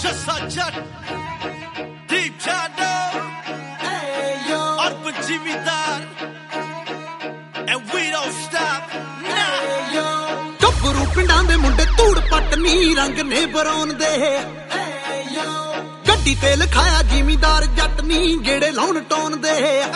जसा जट दीप जानो urban जिमीदार and we don't stop ਗੱਭਰੂ ਪਿੰਡਾਂ ਦੇ ਮੁੰਡੇ ਧੂੜ ਪੱਟਨੀ ਰੰਗ ਨੇ ਬਰੌਨ ਦੇ ਗੱਡੀ ਤੇ ਲਿਖਾਇਆ ਜ਼ਿਮੀਦਾਰ ਜੱਟ ਨੀ ਗੇੜੇ ਲਾਉਣ ਟੌਨ ਦੇ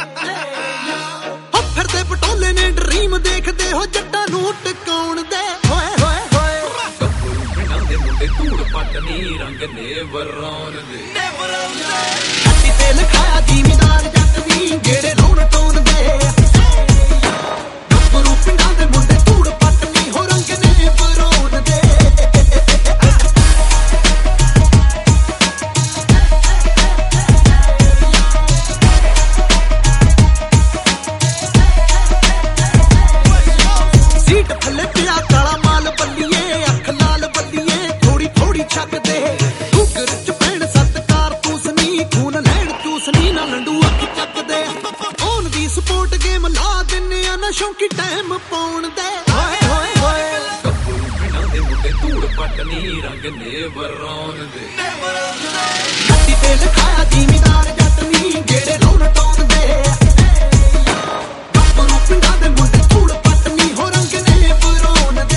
ਹੋ ਫਿਰਦੇ ਪਟੋਲੇ ਨੇ ਡਰੀਮ ਦੇਖਦੇ ਹੋ ਜੱਟਾਂ ਨੂੰ ਟਿਕਾਉਣ ਦੇ ਹੋਏ ਹੋਏ ਹੋਏ ਗੱਭਰੂ ਪਿੰਡਾਂ ਦੇ ਮੁੰਡੇ ਧੂੜ ਪੱਟਨੀ ਰੰਗ ਨੇ ਬਰੌਨ ਦੇ ਗੱਡੀ ਤੇ ਲਿਖਾਇਆ ਜ਼ਿਮੀਦਾਰ ਜੱਟ ਨੀ ਗੇੜੇ ਲਾਉਣ ਟੌਨ ਦੇ ਗੱਭਰੂ ਪਿੰਡਾਂ ਦੇ ਮੁੰਡੇ ਧੂੜ ਪੱਟਨੀ ਹੋ ਰੰਗ ਨੇ ਬਰੌਨ ਦੇ ਸਪੋਰਟ ਗੇਮ ਲਾ ਦਿੰਨੇ ਆ ਨਾ ਸ਼ੌਂਕੀ ਟਾਈਮ ਪਾਉਣ ਦੇ ਹੋਏ ਹੋਏ ਹੋਏ ਗੱਭਰੂ ਪਿੰਡਾਂ ਦੇ ਮੁੰਡੇ ਧੂੜ ਪੱਟਨੀ ਰੰਗ ਨੇ ਬਰੌਨ ਦੇ ਗੱਡੀ ਤੇ ਲਿਖਾਇਆ ਜ਼ਿਮੀਦਾਰ ਜੱਟ ਨੀ ਗੇੜੇ ਲਾਉਣ ਟੌਨ ਦੇ ਗੱਭਰੂ ਪਿੰਡਾਂ ਦੇ ਮੁੰਡੇ ਧੂੜ ਪੱਟਨੀ ਹੋ ਰੰਗ ਨੇ ਬਰੌਨ ਦੇ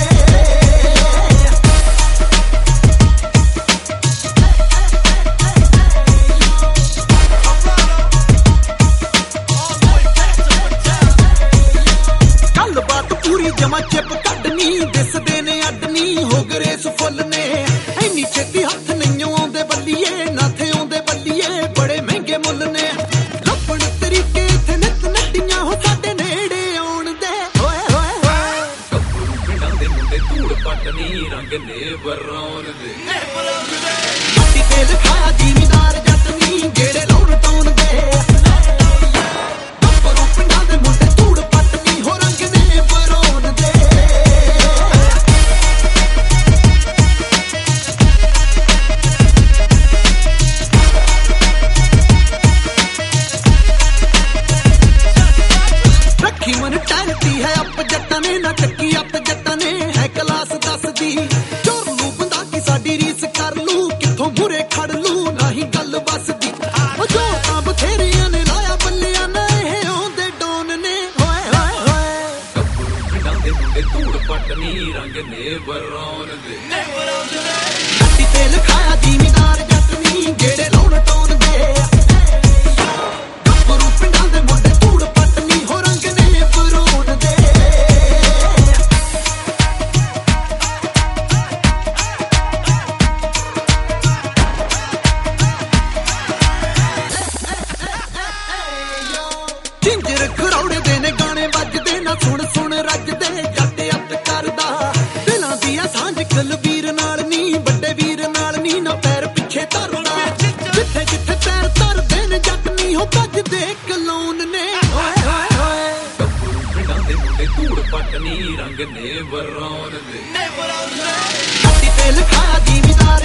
ਜਮਾ ਚਿਪ ਕੱਢਨੀ ਦਿਸਦੇ ਨੇ ਅੱਡਨੀ ਹੋ ਗਰੇਸ ਫੁੱਲ ਨੇ ਐਨੀ ਛੇਤੀ ਹੱਥ ਨਹੀਂ ਆਉਂਦੇ ਬੱਲੀਏ ਨਾਥੇ ਆਉਂਦੇ ਬੱਲੀਏ ਬੜੇ ਮਹਿੰਗੇ ਮੁੱਲ ਨੇ ਲੱਭਣ ਤਰੀਕੇ ਇੱਥੇ ਨਿੱਤ ਨੱਡੀਆਂ ਹੋ ਸਾਡੇ ਨੇੜੇ ਆਉਣ ਦੇ ਹੋਏ ਹੋਏ ਹੋਏ ਗੱਭਰੂ ਪਿੰਡਾਂ ਦੇ ਮੁੰਡੇ ਧੂੜ ਪੱਟਨੀ ਰੰਗ ਨੇ ਬਰੌਨ ਦੇ ਗੱਡੀ ਤੇ ਲਿਖਾਇਆ ਜ਼ਿਮੀਦਾਰ ਜੱਟ ਨੀ ਗੇੜੇ ਲਾਉਣ ਟੌਨ ਦੇ ਗੱਭਰੂ ਪਿੰਡਾਂ ਦੇ ਮੁੰਡੇ ਧੂੜ ਪੱਟਨੀ ਹੋ ਰੰਗ ਨੇ ਬਰੌਨ ਦੇ ਰੱਖੀ ਮਨ ਟੈਂਟੀ ਹੈ ਅੱਪ ਜੱਟਾਂ ਨੇ ਨਾ ਚੱਕੀ ਅੱਪ ਜੱਟਾਂ ਨੇ ਹੈ ਕਲਾਸ ਦੱਸਦੀ ਚੋਰ ਨੂੰ ਬੰਦਾ ਕੀ ਸਾਡੀ ਰੀਸ ਕਰ ਲੂ ਕਿੱਥੋਂ ਮੁਰੇ ਖੜ ਲੂ ਨਹੀਂ ਗੱਲ ਬਸਦੀ ਉਹ ਜੋ ਤਾਂ ਬਥੇਰੀਆਂ ਨੇ ਲਾਇਆ ਬੱਲਿਆਂ ਨੇ ਇਹ ਆਉਂਦੇ ਡੋਨ ਨੇ ਹੋਏ ਹੋਏ ਹੋਏ ਗੱਭਰੂ ਪਿੰਡਾਂ ਦੇ ਮੁੰਡੇ ਧੂੜ ਪੱਟਨੀ ਰੰਗ ਨੇ ਬਰੌਨ ਦੇ ਗੱਡੀ ਤੇ ਲਿਖਾਇਆ ਜ਼ਿਮੀਦਾਰ ਜੱਟ ਨੀ ਗੇੜੇ ਲਾਉਣ ਟੌਨ ਦੇ ਗੱਭਰੂ ਪਿੰਡਾਂ ਦੇ ਮੁੰਡੇ ਧੂੜ ਪੱਟਨੀ ਹੋ ਰੰਗ ਨੇ ਬਰੌਨ ਦੇ ਜਿੰਜਰ ਖਰੌੜੇ ਦੇ ਨੇ ਗਾਣੇ ਵੱਜਦੇ ਨਾ ਸੁਣ ਸੁਣ ਰੱਜਦੇ ਜੱਟ ਅੱਤ ਕਰਦਾ ਦਿਲਾਂ ਦੀ ਆ ਸਾਂਝ ਕਲਵੀਰ ਨਾਲ ਨੀ ਵੱਡੇ ਵੀਰ ਨਾਲ ਨੀ ਨਾ ਪੈਰ ਪਿੱਛੇ ਧਰਦਾ ਜਿੱਥੇ ਜਿੱਥੇ ਪੈਰ ਧਰਦੇ ਨੇ ਜੱਟ ਨੀ ਹੋ ਭੱਜਦੇ ਕਲੌਨ ਨੇ ਹੋਏ ਹੋਏ ਹੋਏ ਗੱਭਰੂ ਪਿੰਡਾਂ ਦੇ ਮੁੰਡੇ ਧੂੜ ਪੱਟਨੀ ਰੰਗ ਨੇ ਬਰੌਨ ਦੇ ਗੱਡੀ ਤੇ ਲਿਖਾਇਆ ਜ਼ਿਮੀਦਾਰ